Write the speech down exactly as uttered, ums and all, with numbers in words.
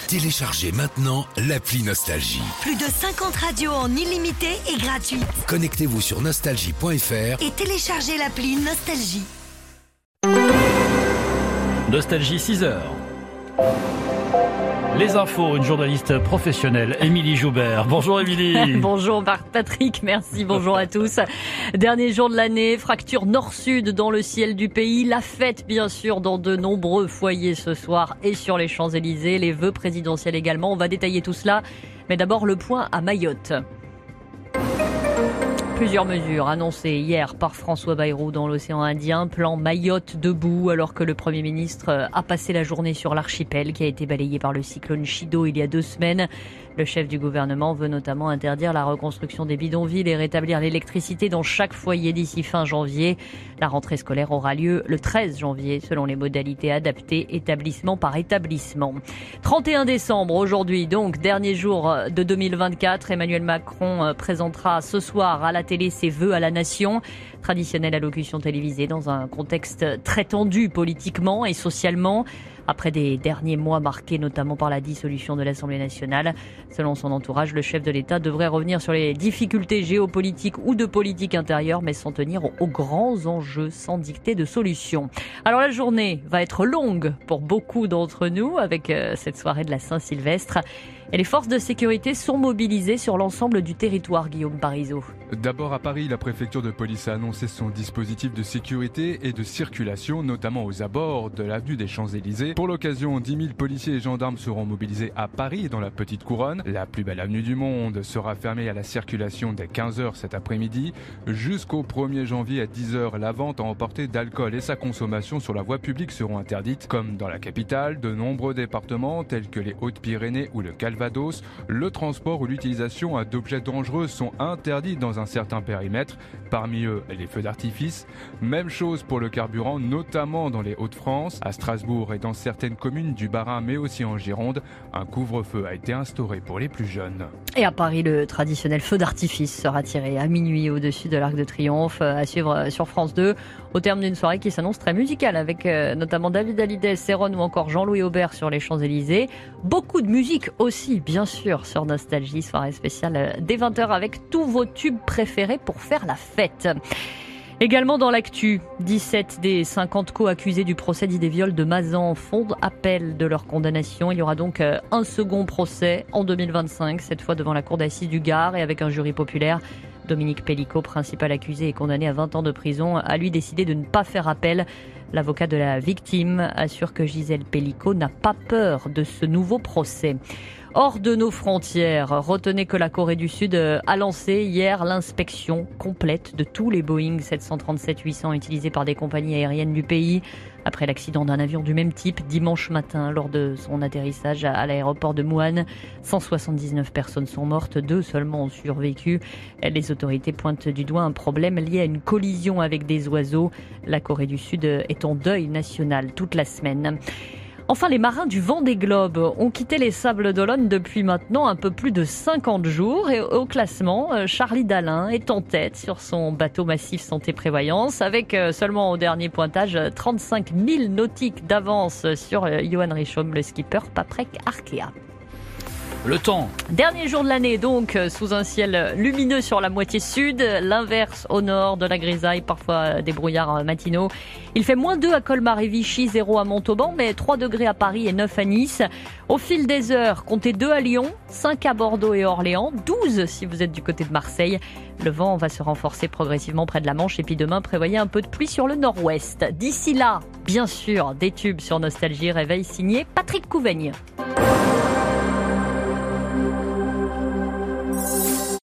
Téléchargez maintenant l'appli Nostalgie. Plus de cinquante radios en illimité et gratuite. Connectez-vous sur nostalgie point f r et téléchargez l'appli Nostalgie. Nostalgie six heures. Les infos, une journaliste professionnelle, Émilie Joubert. Bonjour Émilie. Bonjour Patrick, merci, bonjour à tous. Dernier jour de l'année, fracture nord-sud dans le ciel du pays. La fête bien sûr dans de nombreux foyers ce soir et sur les Champs-Élysées. Les vœux présidentiels également, on va détailler tout cela. Mais d'abord le point à Mayotte. Plusieurs mesures annoncées hier par François Bayrou dans l'océan Indien. Plan Mayotte debout alors que le Premier ministre a passé la journée sur l'archipel qui a été balayé par le cyclone Chido il y a deux semaines. Le chef du gouvernement veut notamment interdire la reconstruction des bidonvilles et rétablir l'électricité dans chaque foyer d'ici fin janvier. La rentrée scolaire aura lieu le treize janvier selon les modalités adaptées établissement par établissement. trente et un décembre aujourd'hui donc, dernier jour de deux mille vingt-quatre. Emmanuel Macron présentera ce soir à la télé ses vœux à la nation. Traditionnelle allocution télévisée dans un contexte très tendu politiquement et socialement. Après des derniers mois marqués notamment par la dissolution de l'Assemblée nationale. Selon son entourage, le chef de l'État devrait revenir sur les difficultés géopolitiques ou de politique intérieure, mais s'en tenir aux grands enjeux sans dicter de solution. Alors la journée va être longue pour beaucoup d'entre nous avec cette soirée de la Saint-Sylvestre. Et les forces de sécurité sont mobilisées sur l'ensemble du territoire, Guillaume Parisot. D'abord à Paris, la préfecture de police a annoncé son dispositif de sécurité et de circulation, notamment aux abords de l'avenue des Champs-Élysées. Pour l'occasion, dix mille policiers et gendarmes seront mobilisés à Paris et dans la Petite Couronne. La plus belle avenue du monde sera fermée à la circulation dès quinze heures cet après-midi. Jusqu'au premier janvier à dix heures, la vente à emporter d'alcool et sa consommation sur la voie publique seront interdites. Comme dans la capitale, de nombreux départements tels que les Hautes-Pyrénées ou le Calvados, le transport ou l'utilisation d'objets dangereux sont interdits dans un certain périmètre, parmi eux les feux d'artifice. Même chose pour le carburant, notamment dans les Hauts-de-France. À Strasbourg et dans certaines communes du Bas-Rhin, mais aussi en Gironde, un couvre-feu a été instauré pour les plus jeunes. Et à Paris, le traditionnel feu d'artifice sera tiré à minuit au-dessus de l'Arc de Triomphe, à suivre sur France deux, au terme d'une soirée qui s'annonce très musicale, avec notamment David Hallyday, Céron ou encore Jean-Louis Aubert sur les Champs-Élysées. Beaucoup de musique aussi, bien sûr, sur Nostalgie, soirée spéciale dès vingt heures avec tous vos tubes préférés pour faire la fête. Également dans l'actu, dix-sept des cinquante co-accusés du procès dit des viols de Mazan font appel de leur condamnation. Il y aura donc un second procès en deux mille vingt-cinq, cette fois devant la cour d'assises du Gard et avec un jury populaire. Dominique Pellicot, principal accusé et condamné à vingt ans de prison, a lui décidé de ne pas faire appel. L'avocat de la victime assure que Gisèle Pellicot n'a pas peur de ce nouveau procès. Hors de nos frontières, retenez que la Corée du Sud a lancé hier l'inspection complète de tous les Boeing sept cent trente-sept huit cents utilisés par des compagnies aériennes du pays. Après l'accident d'un avion du même type dimanche matin lors de son atterrissage à l'aéroport de Muan, cent soixante-dix-neuf personnes sont mortes, deux seulement ont survécu. Les autorités pointent du doigt un problème lié à une collision avec des oiseaux. La Corée du Sud est en deuil national toute la semaine. Enfin, les marins du Vendée Globe ont quitté les Sables d'Olonne depuis maintenant un peu plus de cinquante jours. Et au classement, Charlie Dalin est en tête sur son bateau massif Santé Prévoyance avec seulement au dernier pointage trente-cinq mille nautiques d'avance sur Johan Richomme, le skipper Paprec Arkea. Le temps. Dernier jour de l'année donc, sous un ciel lumineux sur la moitié sud, l'inverse au nord, de la grisaille, parfois des brouillards matinaux. Il fait moins deux à Colmar et Vichy, zéro à Montauban, mais trois degrés à Paris et neuf à Nice. Au fil des heures, comptez deux à Lyon, cinq à Bordeaux et Orléans, douze si vous êtes du côté de Marseille. Le vent va se renforcer progressivement près de la Manche et puis demain, prévoyez un peu de pluie sur le nord-ouest. D'ici là, bien sûr, des tubes sur Nostalgie, réveil signé Patrick Couvaigne.